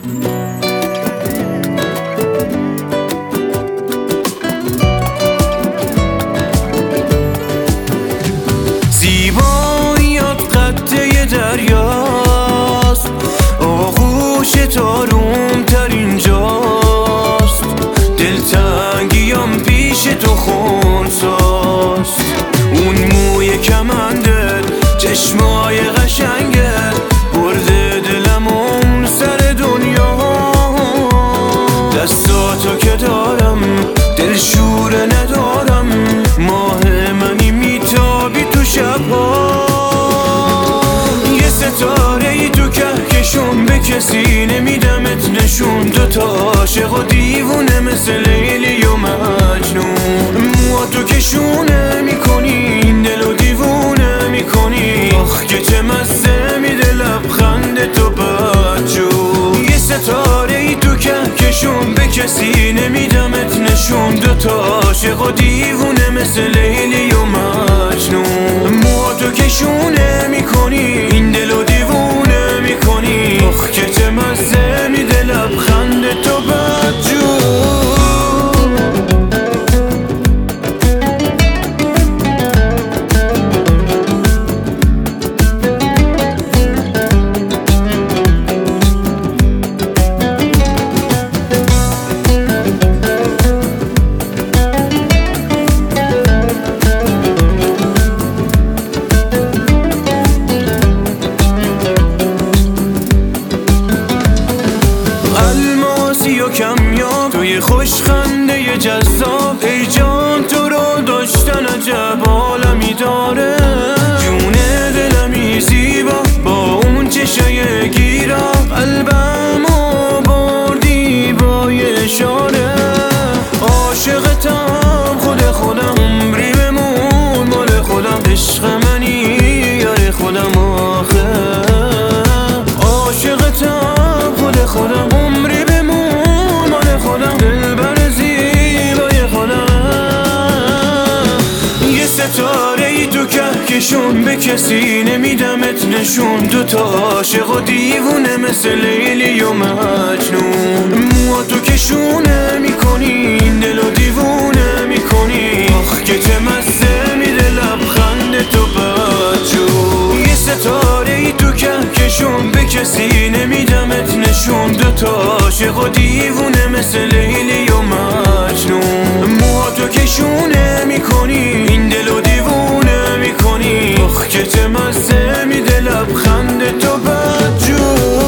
زیباییات قطعه دریاست، آغوش تاروم تر اینجاست، دلتنگیم پیش تو خونساست. اون موی کمندت، چشمای قشنگت، برده دلم اون سر دنیا. دستاتو که دارم دلشوره ندارم، ماه منی میتابی تو شبها. یه ستاره ای تو کهکشون، به کسی نمیدمت نشون. دوتا عاشق و دیوونه مثل لیلی و مجنون. موهاتو که شونه میکنی، این دلو دیوونه میکنی. آخ که چه مزه میده لبخند تو بدجون. یه ستاره ای تو کهکشون، به کسی نمیدمت نشون. دوتا عاشق و دیوونه مثل لیلی و مجنون. موهاتو که شونه میکنی، این دلو دیوونه میکنی. آخ که چه مزه میده لبخند تو بدجون. کمیاب توی خوشخنده جذاب، ای جان تو رو داشتن عجب عالمی داره. جون دلمی زیبا با اون چشای گیرا، قلبمو بردی با یه اشاره. عاشقتم خودم، عمری بمون مال خودم. عشق منی یار خودم آخه. عاشقتم خودم، عمری دلبر زیبای خودم. یه ستاره ای تو کهکشون، به کسی نمیدمت نشون. دوتا عاشق و دیوونه مثل لیلی و مجنون. موهاتو که شونه میکنی، این دلو دیوونه میکنی. آخ که چه مزه میده لبخند تو بدجون. یه ستاره ای تو کهکشون، به کسی نمیدمت نشون. دوتا عاشق و دیوونه مثل لیلی و مجنون. موهاتو که شونه میکنی، این دلو دیوونه میکنی. آخ که چه مزه میده لبخند تو بدجون.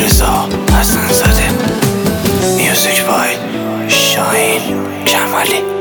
Music by Shaheen Jamali.